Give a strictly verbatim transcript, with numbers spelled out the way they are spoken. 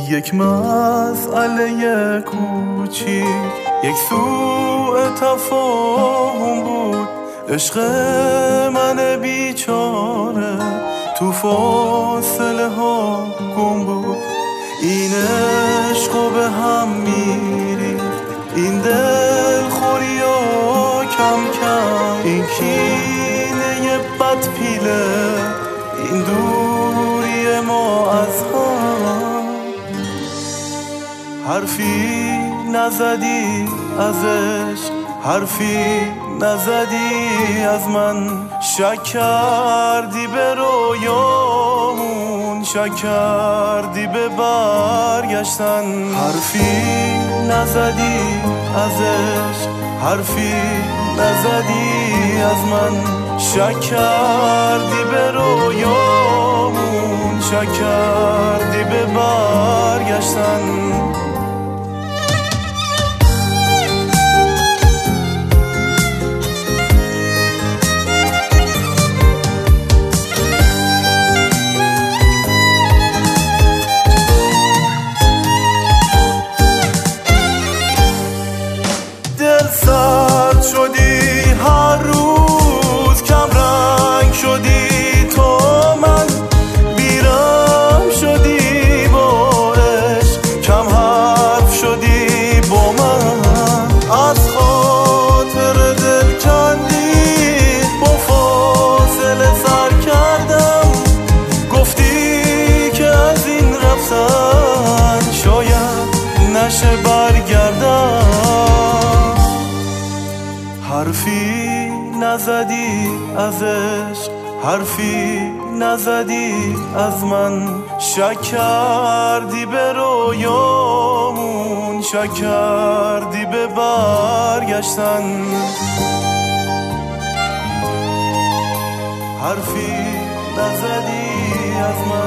یک مسئله کوچیک، یک سوء تفاهم بود. عشق من بیچاره تو فاصله ها گم بود. این عشقو به هم میری، این دل خوری و کم کم، این کینه بد پیله، این دوری ما از هم. حرفی نزدی از عشق، حرفی نزدی از من. شک کردی به رویامون، شک کردی به برگشتن. حرفی نزدی از عشق، حرفی نزدی از من. شک کردی به رویامون، شک کردی به برگشتن. سرد شدی هر روز، کم رنگ شدی تو من. بیرم شدی با عشق، کم حرف شدی با من. از خاطر دل کندی با فاصله سر کردم. گفتی که از این رفتن شاید نشه برگردم. حرفی نزدی از عشق، حرفی نزدی از من. شک کردی به رویامون، شک کردی به برگشتن. حرفی نزدی از من.